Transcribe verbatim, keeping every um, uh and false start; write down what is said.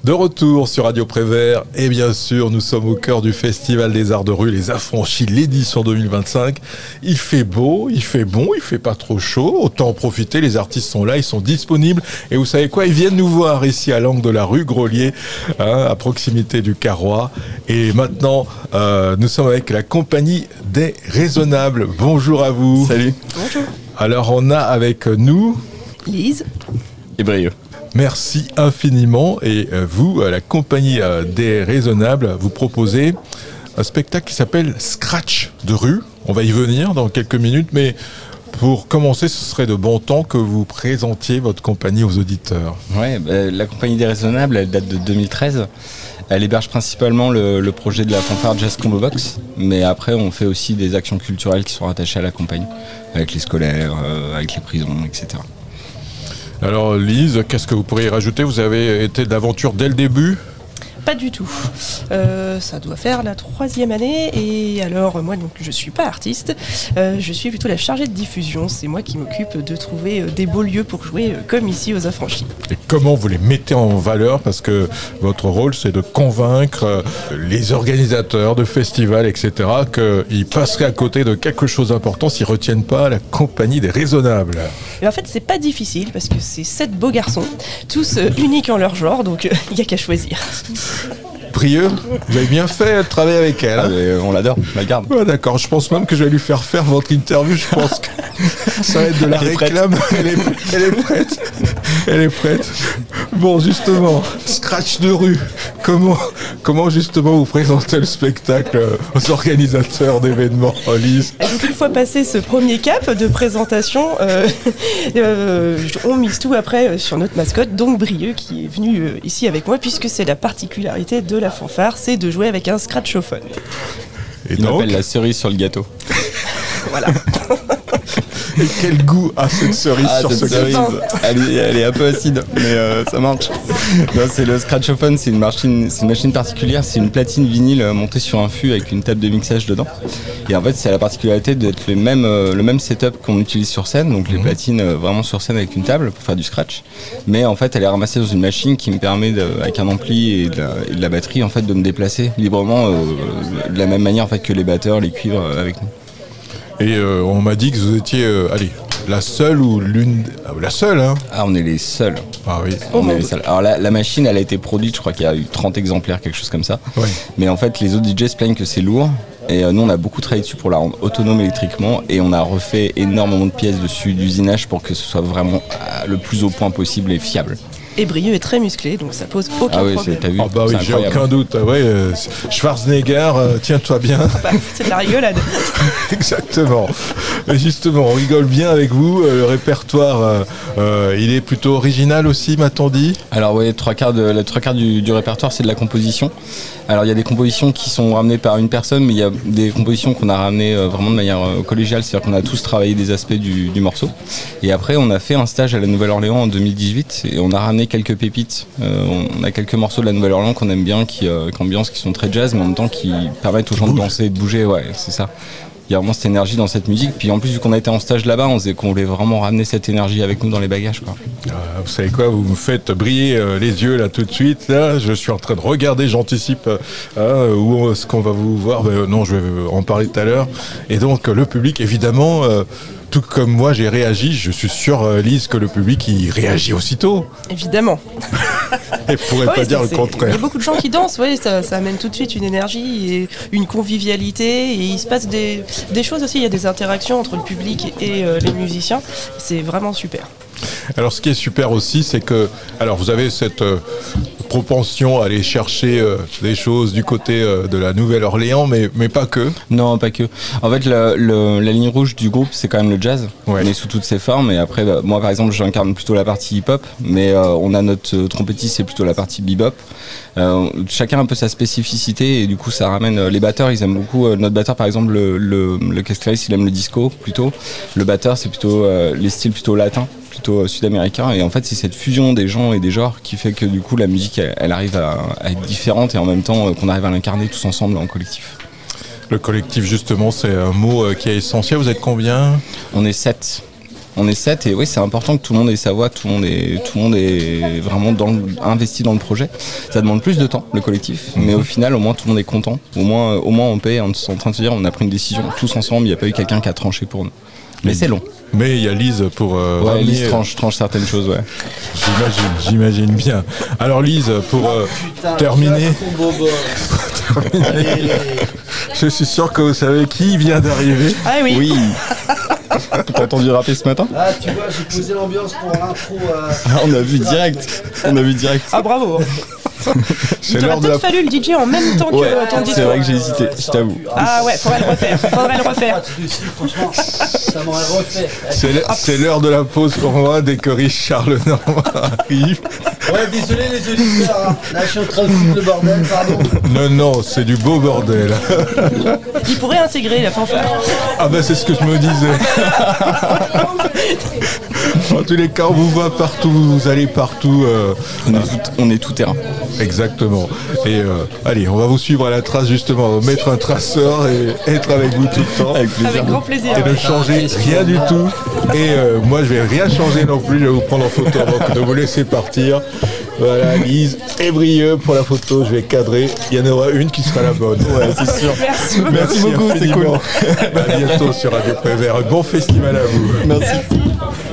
De retour sur Radio Prévert et bien sûr nous sommes au cœur du Festival des Arts de Rue, les Affranchis, l'édition deux mille vingt-cinq. Il fait beau, il fait bon, il fait pas trop chaud, autant en profiter, les artistes sont là, ils sont disponibles et vous savez quoi, ils viennent nous voir ici à l'angle de la rue Grolier, hein, à proximité du Carrois. Et maintenant euh, nous sommes avec la compagnie des Raisonnables. Bonjour à vous. Salut. Bonjour. Alors on a avec nous Lise et Brieux. Merci infiniment. Et vous, la compagnie des Raisonnables, vous proposez un spectacle qui s'appelle Scratch de rue. On va y venir dans quelques minutes, mais pour commencer, ce serait de bon temps que vous présentiez votre compagnie aux auditeurs. Ouais, bah, la compagnie des Raisonnables, elle date de deux mille treize. Elle héberge principalement le, le projet de la fanfare Jazz Combo Box, mais après on fait aussi des actions culturelles qui sont rattachées à la compagnie, avec les scolaires, euh, avec les prisons, et cetera. Alors Lise, qu'est-ce que vous pourriez rajouter ? Vous avez été d'aventure dès le début ? Pas du tout. Euh, ça doit faire la troisième année et alors moi donc je suis pas artiste, euh, je suis plutôt la chargée de diffusion. C'est moi qui m'occupe de trouver euh, des beaux lieux pour jouer euh, comme ici aux Affranchis. Et comment vous les mettez en valeur ? Parce que votre rôle c'est de convaincre euh, les organisateurs de festivals, et cetera, qu'ils passeraient à côté de quelque chose d'important s'ils retiennent pas la compagnie des Raisonnables. Et en fait c'est pas difficile parce que c'est sept beaux garçons, tous euh, uniques en leur genre, donc il euh, y a qu'à choisir. Brieux, vous avez bien fait de travailler avec elle. Hein. Ah, mais on l'adore, on la garde. Ouais, d'accord, je pense même que je vais lui faire faire votre interview. Je pense que ça va être de la elle réclame. Est elle, est, elle est prête. Elle est prête. Bon, justement, Scratch de rue. Comment, comment justement vous présentez le spectacle aux organisateurs d'événements, Lise ? Et donc une fois passé ce premier cap de présentation, euh, euh, on mise tout après sur notre mascotte, donc Brieux, qui est venu euh, ici avec moi, puisque c'est la particularité de la fanfare, c'est de jouer avec un scratchophone. Et Il donc, m'appelle la cerise sur le gâteau. Voilà. et quel goût a cette cerise Ah, sur cette ce cerise, gâteau ? elle est, elle est un peu acide, mais euh, ça marche. Non, c'est le scratchophone, c'est une machine, c'est une machine particulière, c'est une platine vinyle montée sur un fût avec une table de mixage dedans. Et en fait, c'est la particularité d'être le même, euh, le même setup qu'on utilise sur scène, donc les mmh. platines euh, vraiment sur scène avec une table pour faire du scratch. Mais en fait, elle est ramassée dans une machine qui me permet, de, avec un ampli et de, la, et de la batterie, en fait, de me déplacer librement euh, de la même manière en fait que les batteurs, les cuivres euh, avec nous. Et euh, on m'a dit que vous étiez, euh, allez, la seule ou l'une, la seule, hein ? Ah, on est les seuls. Ah oui. On est les seuls. Alors la, la machine, elle a été produite, je crois qu'il y a eu trente exemplaires, quelque chose comme ça. Ouais. Mais en fait, les autres D Js se plaignent que c'est lourd. Et euh, nous, on a beaucoup travaillé dessus pour la rendre autonome électriquement. Et on a refait énormément de pièces dessus, d'usinage, pour que ce soit vraiment euh, le plus au point possible et fiable. Et Brieux est très musclé, donc ça pose aucun ah oui, problème. C'est, t'as vu, oh bah oui, j'ai aucun doute. Ouais, euh, Schwarzenegger, euh, tiens-toi bien. Bah, c'est de la rigolade. Exactement. Et justement, on rigole bien avec vous. Euh, le répertoire, euh, euh, il est plutôt original aussi, m'a-t-on dit ? Alors oui, trois quarts, de, les trois quarts du, du répertoire, c'est de la composition. Alors il y a des compositions qui sont ramenées par une personne, mais il y a des compositions qu'on a ramenées euh, vraiment de manière euh, collégiale, c'est-à-dire qu'on a tous travaillé des aspects du, du morceau. Et après, on a fait un stage à la Nouvelle-Orléans en deux mille dix-huit et on a ramené quelques pépites. Euh, on a quelques morceaux de la Nouvelle-Orléans qu'on aime bien, qui, euh, qui ambiance, qui sont très jazz, mais en même temps qui permettent aux gens de danser, de bouger. Ouais, c'est ça. Il y a vraiment cette énergie dans cette musique. Puis en plus, vu qu'on a été en stage là-bas, on disait qu'on voulait vraiment ramener cette énergie avec nous dans les bagages, quoi. Euh, vous savez quoi, vous me faites briller euh, les yeux là tout de suite. Là, je suis en train de regarder, j'anticipe euh, où est-ce qu'on va vous voir. Ben, non, je vais en parler tout à l'heure. Et donc, le public, évidemment... Euh, tout comme moi, j'ai réagi. Je suis sûr, euh, Lise, que le public, il réagit aussitôt. Évidemment. Il ne pourrait ouais, pas dire c'est, le contraire. Il y a beaucoup de gens qui dansent, ouais, ça, ça amène tout de suite une énergie et une convivialité. Et il se passe des, des choses aussi, il y a des interactions entre le public et euh, les musiciens. C'est vraiment super. Alors, ce qui est super aussi, c'est que... Alors, vous avez cette... Euh, propension à aller chercher euh, des choses du côté euh, de la Nouvelle-Orléans, mais, mais pas que. Non, pas que. En fait, le, le, la ligne rouge du groupe, c'est quand même le jazz. Ouais. On est sous toutes ses formes. Et après, bah, moi, par exemple, j'incarne plutôt la partie hip-hop, mais euh, on a notre euh, trompettiste, c'est plutôt la partie bebop. Euh, chacun a un peu sa spécificité et du coup, ça ramène euh, les batteurs. Ils aiment beaucoup. Euh, notre batteur, par exemple, le, le, le casclariste, il aime le disco plutôt. Le batteur, c'est plutôt euh, les styles plutôt latins, plutôt sud-américain, et en fait c'est cette fusion des gens et des genres qui fait que du coup la musique elle, elle arrive à, à être différente et en même temps euh, qu'on arrive à l'incarner tous ensemble en collectif. Le collectif justement, c'est un mot euh, qui est essentiel. Vous êtes combien ? On est sept. On est sept et oui, c'est important que tout le monde ait sa voix, que tout le monde est, tout le monde est vraiment dans le, investi dans le projet. Ça demande plus de temps, le collectif, mm-hmm. mais au final, au moins tout le monde est content. Au moins, au moins on paie en, en train de se dire, on a pris une décision tous ensemble. Il n'y a pas eu quelqu'un qui a tranché pour nous. Mais c'est long. Mais il y a Lise pour... Euh, ouais, ramener... Lise tranche, tranche certaines choses, ouais. J'imagine, j'imagine bien. Alors Lise, pour euh, Putain, terminer... pour terminer je suis sûr que vous savez qui vient d'arriver. Ah oui. Oui. T'as entendu rapper ce matin? Ah, tu vois, j'ai posé l'ambiance pour l'intro. Euh... Ah, on a vu direct. On a vu direct. Ah, bravo. C'est Il t'aurait peut-être la... fallu le D J en même temps que ouais, ton discours. C'est vrai que j'ai hésité, je t'avoue. Ah ouais, faudrait le refaire. Faudrait le refaire. Franchement, ça m'aurait refait. C'est l'heure de la pause pour moi dès que Richard Lenormand arrive. Ouais, désolé les auditeurs. Hein. Là, je suis en train de foutre le bordel, pardon. Non, non, c'est du beau bordel. Il pourrait intégrer la fanfare. Ah bah c'est ce que je me disais. En tous les cas, on vous voit partout, vous allez partout. Euh, on, est tout, on est tout terrain. Exactement. Et euh, allez, on va vous suivre à la trace justement, mettre un traceur et être avec vous tout le temps. Avec plaisir. Avec grand plaisir. Et ne changer rien du tout. Et euh, moi, je vais rien changer non plus. Je vais vous prendre en photo donc ne vous laissez partir. Voilà, Lise et Brieux pour la photo. Je vais cadrer. Il y en aura une qui sera la bonne. Ouais, c'est sûr. Merci, Merci, Merci beaucoup, c'est cool. À bientôt sur Radio Prévert. Bon festival à vous. Merci. Merci.